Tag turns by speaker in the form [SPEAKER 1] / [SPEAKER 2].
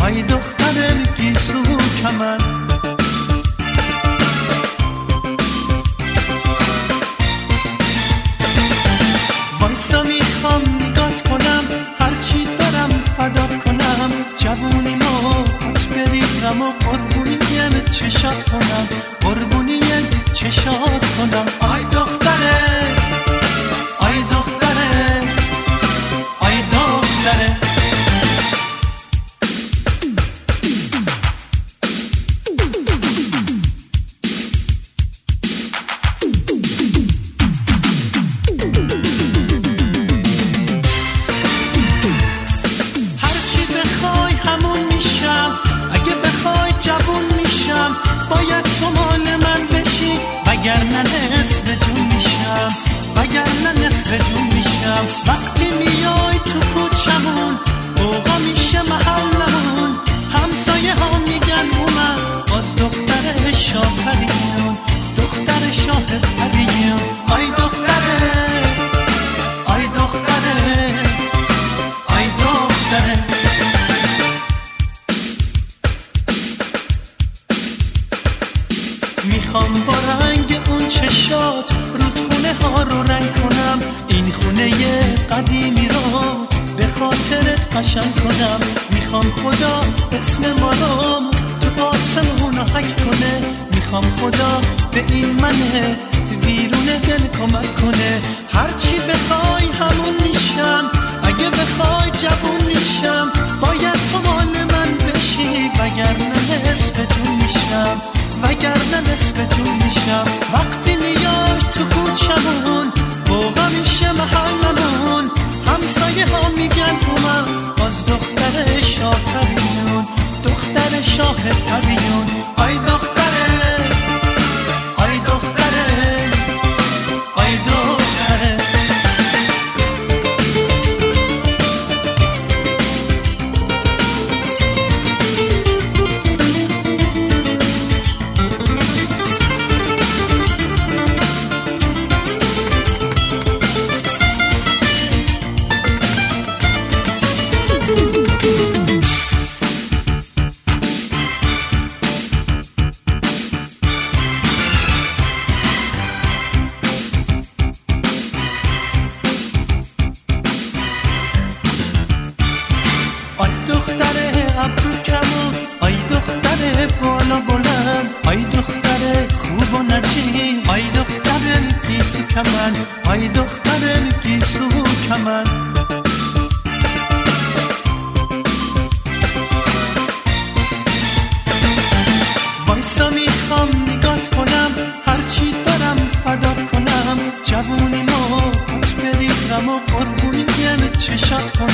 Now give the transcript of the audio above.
[SPEAKER 1] آی دختر گیسو کمن. وایسا میخوام نگات کنم، هرچی دارم فدات کنم، جوونیمو خود بریزم و قربونیم چشات کنم، قربونیم چشات کنم. آی دختره، آی دختره، آی دختره. هرچی بخوای همون میشم، اگه بخوای جوون میشم، باید تو مال من بشی، وگرنه نصف جون میشم، وگرنه نصف جون میشم. وقتی میای تو کوچمون بوغا میشه محلمون، همسایه ها میگن اومد باز دختر شاه پریون، دختر شاه پریون. آی دختره، آی دختره، آی دختره. میخوام با رنگ اون چشات رودخونه ها رو رنگ کنم، این خونه قدیمی رو به خاطرت قشنگ کنم. میخوام خدا اسم ما رو تو آسمون حک کنه، میخوام خدا به این من ویرون دل کمک کنه. هرچی بخوای همون میشم، اگه بخوای جوون میشم، باید تو مال من بشی، وگرنه نصف جون میشم، وگرنه نصف جون میشم. وقتی میای تو کوچمون بوغا میشه محلمون، همسایه ها میگن اومد باز دختر شاه پریون، دختر شاه پریون. آی دختره، آی دختره، آی دختره. آی دختر ابرو کمون، آی دختر بالا بلند، آی دختر خوب و نجیب، آی دختر گیسو کمن، آی دختر گیسو کمن. وایسا میخوام نگات کنم، هرچی دارم فدات کنم، جوونیمو خود بریزم و قربونیم چشات کنم.